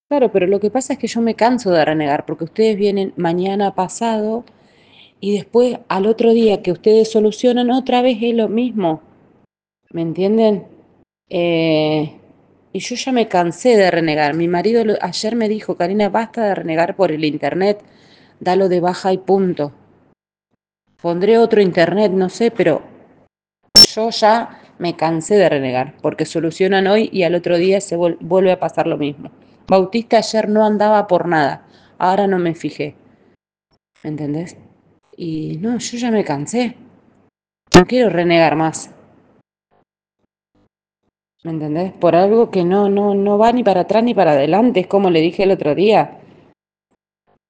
Claro, pero lo que pasa es que yo me canso de renegar, porque ustedes vienen mañana pasado y después al otro día que ustedes solucionan otra vez es lo mismo, ¿me entienden? Eh, y yo ya me cansé de renegar. Mi marido ayer me dijo, Karina, basta de renegar por el internet, dalo de baja y punto. Pondré otro internet, no sé, pero yo ya me cansé de renegar, porque solucionan hoy y al otro día se vuelve a pasar lo mismo. Bautista ayer no andaba por nada, ahora no me fijé, ¿me entendés? Y no, yo ya me cansé, no quiero renegar más, ¿me entendés? Por algo que no va ni para atrás ni para adelante, es como le dije el otro día.